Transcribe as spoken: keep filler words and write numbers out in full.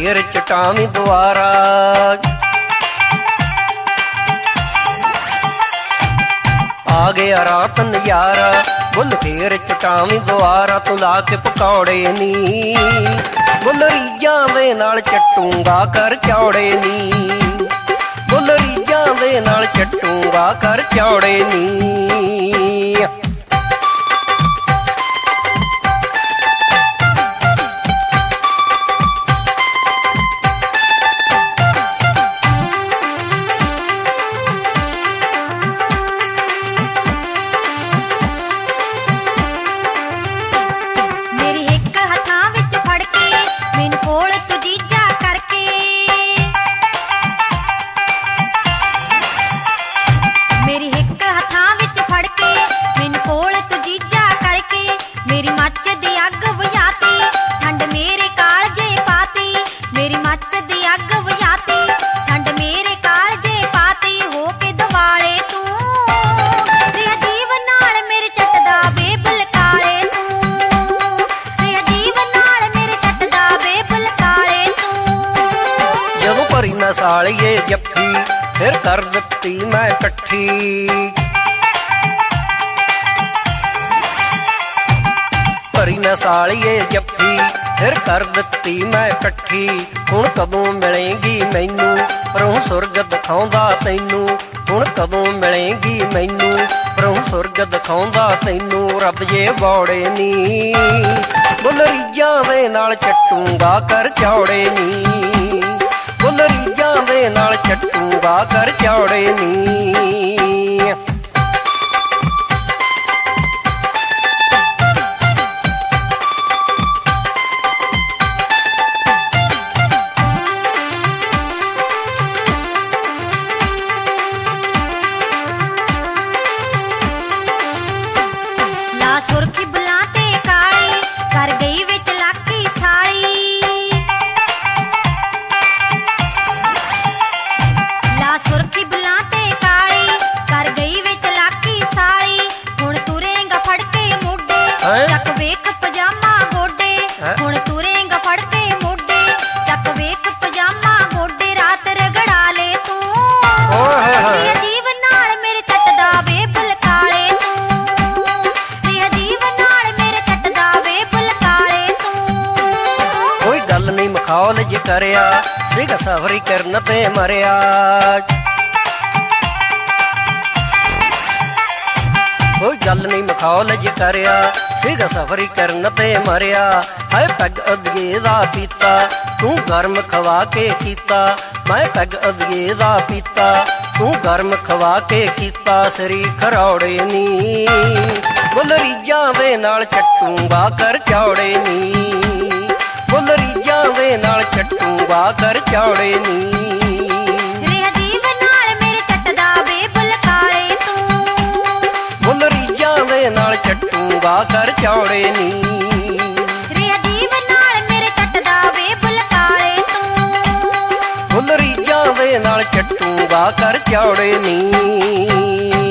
ਫੇਰ ਚਟਾਵੀਂ ਦੁਆਰਾ। ਆ ਗਿਆ ਰਾਤ ਨਜ਼ਾਰਾ ਬੁੱਲ ਫੇਰ ਚਟਾਵੀਂ ਦੁਆਰਾ। ਤੂੰ ਲਾ ਕੇ ਪਕੌੜੇ ਨੀ ਬੁੱਲ ਰੀਝਾਂ ਦੇ ਨਾਲ ਚੱਟੂਗਾ ਕਰ ਚੌੜੇ ਨੀ। ਬੁੱਲ ਰੀਝਾਂ ਦੇ ਨਾਲ ਚੱਟੂਗਾ ਕਰ ਚੌੜੇ ਨੀ। ਸਾਲੀਏ ਜੱਫੀ ਫਿਰ ਕਰ ਦਿੱਤੀ ਮੈਂ ਇਕੱਠੀ। ਭਰੀ ਨਾ ਸਾਲੀਏ ਜੱਫੀ ਫਿਰ ਕਰ ਦਿੱਤੀ ਮੈਂ ਇਕੱਠੀ। ਹੁਣ ਕਦੋਂ ਮਿਲੇਗੀ ਮੈਨੂੰ ਪ੍ਰਭੂ ਸੁਰਗ ਦਿਖਾਉਂਦਾ ਤੈਨੂੰ। ਹੁਣ ਕਦੋਂ ਮਿਲੇਗੀ ਮੈਨੂੰ ਪ੍ਰਭੂ ਸੁਰਗ ਦਿਖਾਉਂਦਾ ਤੈਨੂੰ। ਰੱਬ ਜੇ ਬੌੜੇ ਨੀ ਬੁੱਲ ਰੀਝਾਂ ਦੇ ਨਾਲ ਚੱਟੂਗਾ ਕਰ ਚੌੜੇ ਨੀ। ਬੁੱਲ ਰੀਝਾਂ ਦੇ ਨਾਲ ਚੱਟੂਗਾ ਕਰ ਚੌੜੇ ਨੀ। ਲਾ ਸੁਰਖੀ ਬੁਲਾ ਤੇ ਕਾਲੀ ਕਰ ਗਈ ਵਿੱਚ ਲਾਕੀ ਸਾਲੀ। ਸੁਰਖੀ ਬੁਲਾ ਤੇ ਕਾਲੀ ਕਰ ਗਈ ਵਿੱਚ ਲਾਕੀ ਸਾਲੀ। ਹੁਣ ਤੁਰੇਂਗਾ ਫੜ ਕੇ ਮੋਢੇ ਚੱਕ ਵੇਖ ਪਜਾਮਾ ਗੋਡੇ। ਹੁਣ ਤੁਰੇਂਗਾ ਫੜ ਕੇ ਮੋਢੇ ਚੱਕ ਵੇਖ ਪਜਾਮਾ ਗੋਡੇ। ਰਾਤ ਰਗੜਾ ਲੈ ਤੂੰ ਤੇ ਅਜੀਬ ਨਾਲ ਮੇਰੇ ਚੱਟਦਾ ਵੇ ਬੁੱਲ ਕਾਲੇ ਤੂੰ। ਤੇ ਅਜੀਬ ਨਾਲ ਮੇਰੇ ਚੱਟਦਾ ਵੇ ਬੁੱਲ ਕਾਲੇ ਤੂੰ। ਕੋਈ ਗੱਲ ਨਹੀਂ ਮਖੌਲ ਜੇ ਕਰਿਆ ਸੀਗਾ ਸਫਰੀ ਕਰਨ ਤੇ ਮਰਿਆ। ਕੋਈ ਗੱਲ ਨਹੀਂ ਮਖੌਲ ਜੇ ਕਰਿਆ ਸੀਗਾ ਸਫਰੀ ਕਰਨ ਤੇ ਮਰਿਆ। ਹੈ ਪੈਗ ਅਧੀਏ ਦਾ ਪੀਤਾ ਤੂੰ ਗਰਮ ਖਵਾ ਕੇ ਕੀਤਾ। ਮੈਂ ਪੈਗ ਅਧੀਏ ਦਾ ਪੀਤਾ ਤੂੰ ਗਰਮ ਖਵਾ ਕੇ ਕੀਤਾ। ਸਰੀ ਖਰੌੜੇ ਨੀ ਬੁੱਲ ਰੀਝਾਂ ਦੇ ਨਾਲ ਚੱਟੂਗਾ ਕਰ ਚੌੜੇ ਨੀ। ਬੁੱਲ ਰੀਝਾਂ ਦੇ ਨਾਲ ਚੱਟੂਗਾ ਕਰ ਚੌੜੇ ਨੀ। ਨਾਲ ਚੱਟੂਗਾ ਕਰ ਚੌੜੇ ਨੀ। ਰੇ ਅਜੀਬ ਨਾਲ ਮੇਰੇ ਚੱਟਦਾ ਵੇ ਬੁੱਲ ਕਾਲੇ ਤੂੰ। ਬੁੱਲ ਰੀਝਾਂ ਦੇ ਨਾਲ ਚੱਟੂਗਾ ਕਰ ਚੌੜੇ ਨੀ।